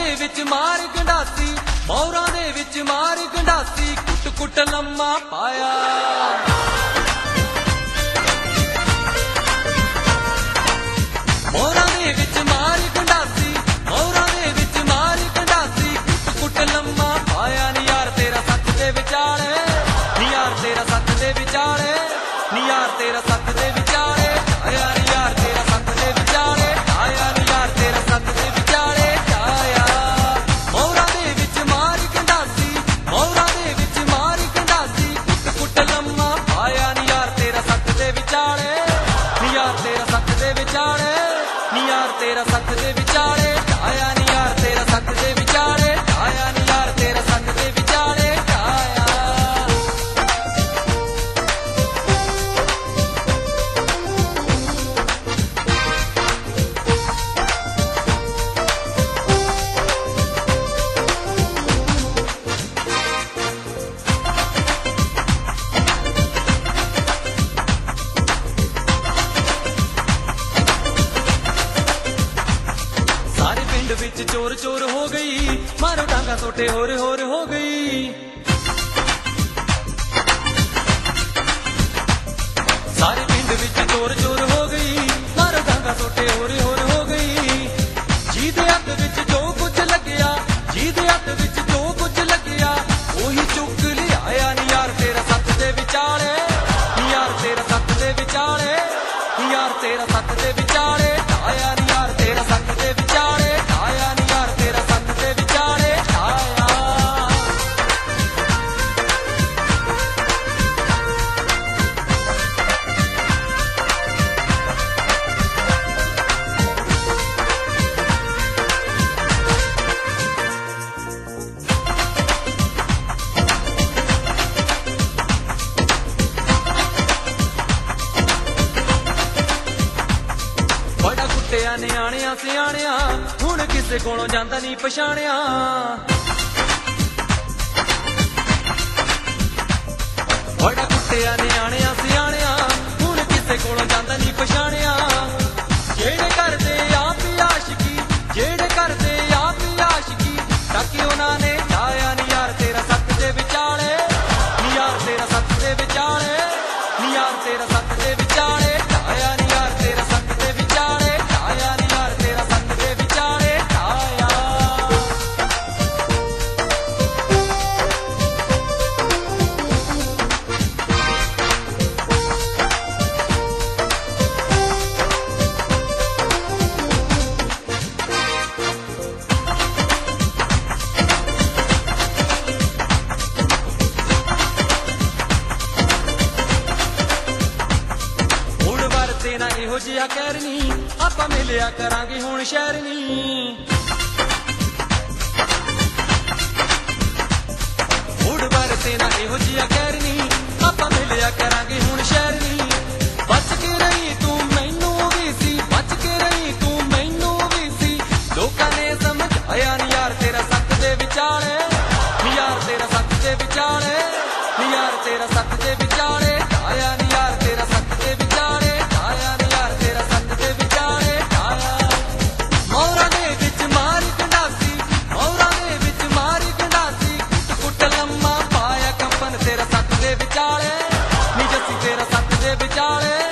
ਦੇ ਵਿੱਚ ਮਾਰ ਗੰਡਾਸੀ, ਮੌਰਾਂ ਦੇ ਵਿੱਚ ਮਾਰ ਗੰਡਾਸੀ, ਕੁੱਟ ਕੁੱਟ ਲੰਮਾ ਪਾਇਆ। ਮੌਰਾਂ ਦੇ ਵਿੱਚ ਮਾਰ ਗੰਡਾਸੀ, ਮੌਰਾਂ ਦੇ ਵਿੱਚ ਮਾਰ ਗੰਡਾਸੀ, ਕੁੱਟ ਕੁੱਟ ਲੰਮਾ ਪਾਇਆ। ਨੀ ਯਾਰ ਤੇਰਾ ਸੱਚ ਦੇ ਵਿਚਾਲੇ, ਨੀ ਯਾਰ ਤੇਰਾ ਸੱਚ ਦੇ ਵਿਚਾਲੇ, ਨੀ ਯਾਰ ਤੇਰਾ ਸੱਚ ਦੇ ਵਿਚਾਲੇ ਆਇਆ। ਨੀ ਯਾਰ ਤੇਰਾ ਸੱਚ ਦੇ ਵਿਚਾਲੇ ਆਇਆ, ਨੀ ਯਾਰ ਤੇਰਾ ਸੱਚ ਦੇ ਵਿਚਾਲੇ ਆਇਆ। ਮੌਰਾਂ ਦੇ ਵਿੱਚ ਮਾਰ ਗੰਡਾਸੀ, ਮੌਰਾਂ ਦੇ ਵਿੱਚ ਮਾਰ ਗੰਡਾਸੀ, ਕੁੱਟ ਕੁੱਟ ਲੰਮਾ ਪਾਇਆ। ਨੀ ਯਾਰ ਤੇਰਾ ਸੱਚ ਦੇ ਵਿਚਾਲੇ, ਨੀ ਯਾਰ ਤੇਰਾ ਸੱਚ ਦੇ ਵਿਚਾਲੇ, ਨੀ ਯਾਰ ਤੇਰਾ ਸੱਚ ਦੇ ਵਿਚਾਲੇ ਆਇਆ। ਨੀ ਯਾਰ ਤੇਰਾ ਸੱਚ ਦੇ ਵਿਚਾਲੇ ਆਇਆ, ਨੀ ਯਾਰ ਤੇਰਾ ਸੱਚ ਦੇ ਵਿਚਾਲੇ ਆਇਆ। ਸਾਰੇ ਪਿੰਡ ਵਿੱਚ ਚੋਰ ਚੋਰ ਹੋ ਗਈ, ਮਾਰੋ ਡਾਂਗਾ ਸੋਟੇ ਹੋਰ ਹੋਰ ਹੋ ਗਈ। ਸਾਰੇ ਪਿੰਡ ਵਿੱਚ ਚੋਰ ਚੋਰ ਹੋ ਗਈ, ਮਾਰੋ ਡਾਂਗਾ ਸੋਟੇ ਹੋਰ ਹੋਰ ਹੋ ਗਈ। ਜਿਹਦੇ ਹੱਥ ਵਿੱਚ ਜੋ ਕੁਝ ਲੱਗਿਆ, ਜਿਹਦੇ ਹੱਥ ਵਿੱਚ ਜੋ ਕੁਝ ਲੱਗਿਆ, ਉਹੀ ਚੁੱਕ ਲਿਆਇਆ। ਨੀ ਯਾਰ ਤੇਰਾ ਸੱਚ ਦੇ ਵਿਚਾਲੇ, ਨੀ ਯਾਰ ਤੇਰਾ ਸੱਚ ਦੇ ਵਿਚਾਲੇ, ਨੀ ਯਾਰ ਤੇਰਾ ਸੱਚ ਦੇ ਵਿਚਾਲੇ ਆਇਆ। ਨੀ ਯਾਰ ਤੇਰਾ ਸੱਚ ਦੇ ਵਿਚਾਲੇ ਆਇਆ, ਨੀ ਯਾਰ ਤੇਰਾ ਸੱਚ ਦੇ ਵਿਚਾਲੇ ਆਇਆ। ਬੜਾ ਕੁੱਟਿਆ ਨਿਆਣਿਆਂ ਸਿਆਣਿਆਂ, ਹੁਣ ਕਿਸੇ ਕੋਲੋਂ ਜਾਂਦਾ ਨਹੀਂ ਪਛਾਣਿਆ। ਬੜਾ ਕੁੱਟਿਆ ਨਿਆਣਿਆਂ ਸਿਆਣਿਆਂ, ਹੁਣ ਕਿਸੇ ਕੋਲੋਂ ਜਾਂਦਾ ਨਹੀਂ ਪਛਾਣਿਆ। ਜਿਹੜੇ ਕਰਦੇ ਆਪ ਆਸ਼ਕੀ, ਜਿਹੜੇ ਕਰਦੇ ਆਪ ਆਸ਼ਕੀ, ਤਾਂ ਉਹਨਾਂ ਨੇ ਆਇਆ। ਨੀ ਯਾਰ ਤੇਰਾ ਸੱਚ ਦੇ ਵਿਚਾਲੇ, ਨੀ ਯਾਰ ਤੇਰਾ ਸੱਚ ਦੇ ਵਿਚਾਲੇ, ਨੀ ਯਾਰ ਤੇਰਾ ਸੱਚ ਦੇ ਵਿਚਾਲੇ ਆਇਆ। ਨੀ ਯਾਰ ਤੇਰਾ ਸੱਚ ਦੇ ਵਿਚਾਲੇ ਆਇਆ, ਨੀ ਯਾਰ ਤੇਰਾ ਸੱਚ ਦੇ ਵਿਚਾਲੇ ਆਇਆ। ਹੁਣ ਵਰਤੇ ਨਾ ਇਹੋ ਜਿਹਾ ਕਹਿਰਨੀ, ਆਪਾਂ ਮਿਲਿਆ ਕਰਾਂਗੇ ਹੁਣ ਸ਼ਹਿਰਨੀ। ਹੁਣ ਵਰਤੇ ਨਾ ਇਹੋ ਜਿਹਾ ਕਹਿਰਨੀ, ਆਪਾਂ ਮਿਲਿਆ ਕਰਾਂਗੇ ਹੁਣ ਸ਼ਹਿਰਨੀ। ਬਚ ਕੇ ਰਹੀ ਤੂੰ ਮੈਨੂੰ ਵੀ ਸੀ, ਬਚ ਕੇ ਰਹੀ ਤੂੰ ਮੈਨੂੰ ਵੀ ਸੀ, ਲੋਕਾਂ ਨੇ ਸਮਝਾਇਆ। ਨੀ ਯਾਰ ਤੇਰਾ ਸੱਚ ਦੇ ਵਿਚਾਲੇ, ਨੀ ਯਾਰ ਤੇਰਾ ਸੱਚ ਦੇ ਵਿਚਾਲੇ, ਨੀ ਯਾਰ ਤੇਰਾ ਸੱਚ ਦੇ ਵਿਚਾਲੇ ਆਇਆ। ਨੀ ਯਾਰ ਤੇਰਾ ਸੱਚ ਦੇ ਵਿਚਾਲੇ ਆਇਆ, ਨੀ ਯਾਰ ਤੇਰਾ ਸੱਚ ਦੇ ਵਿਚਾਲੇ ਆਇਆ। ਮੌਰਾਂ ਦੇ ਵਿੱਚ ਮਾਰ ਗੰਡਾਸੀ, ਮੌਰਾਂ ਦੇ ਵਿੱਚ ਮਾਰ ਗੰਡਾਸੀ, ਕੁੱਟ ਕੁੱਟ ਲੰਮਾ ਪਾਇਆ। ਕੰਪਨ ਤੇਰਾ ਸੱਚ ਦੇ ਵਿਚਾਲੇ, ਨੀ ਜੱਸੀ ਤੇਰਾ ਸੱਚ ਦੇ ਵਿਚਾਲੇ।